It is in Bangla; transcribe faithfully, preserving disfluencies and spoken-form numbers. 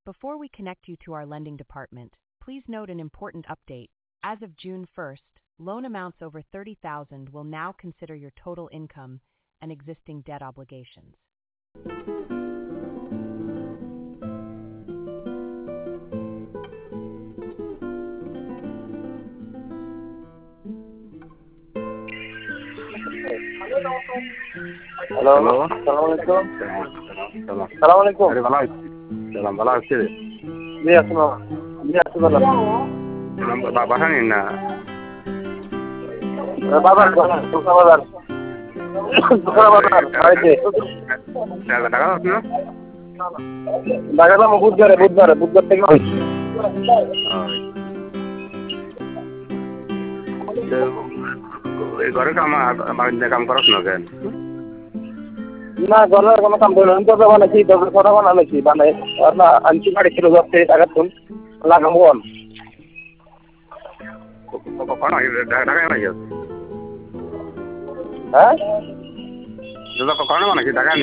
Before we connect you to our lending department, please note an important update. As of June first, loan amounts over thirty thousand will now consider your total income and existing debt obligations. Hello, hello. আসসালামু আলাইকুম। সালাম। আসসালামু আলাইকুম। আরে ভালো আছি। সালাম ভালো আছি রে। জি আসসালাম। জি আছি ভালো। সালাম বা বাসা নিন না। বাজার বাজার দুকা বাজার। দুকা বাজার বাড়িতে। টাকা টাকা আছে না? ঢাকা যাবো বুধবারে বুধবারে বুধবার থেকে এই ঘরে কাম বাড়িতে কাম করছ না কেন? না ঘরের কোনো কাম করি না তো বানাইছি দশ ছটা বানাইছি বানাই না আনছি বাড়ি ছিল যাচ্ছে টাকা তুল লাগাবো কখন ঢাকায় বানাইছ? হ্যাঁ কখন বানাইছি ঢাকা